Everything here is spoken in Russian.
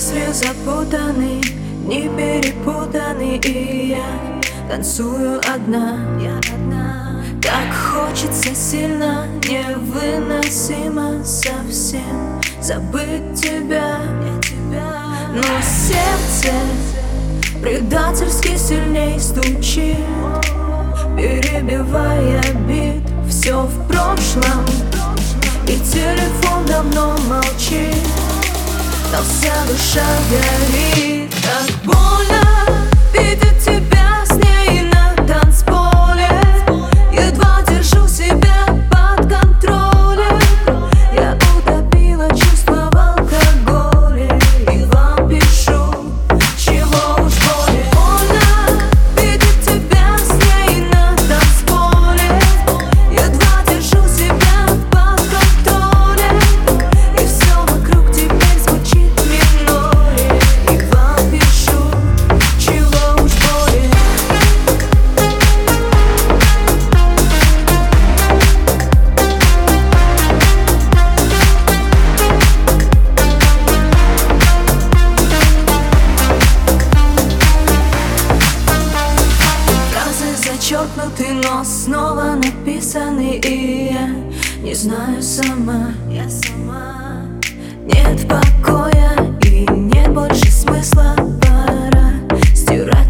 Мысли запутаны, не перепутаны, и я танцую одна. Так хочется сильно, невыносимо совсем забыть тебя. Но сердце предательски сильней стучит, перебивая бит. Все в прошлом, и телефон давно молчит, но вся душа горит. Так больно видеть тебя с ней на танцполе. Едва держу себя под контролем. Я утопила чувства в алкоголе, и вам пишу, чего уж более. Больно видеть тебя с ней на танцполе. Едва держу себя под контролем, и все вокруг теперь звучит в миноре, и вам пишу, чего уж более. Фразы зачеркнуты, но снова написаны, и я не знаю сама. Нет покоя и нет больше смысла. Пора стирать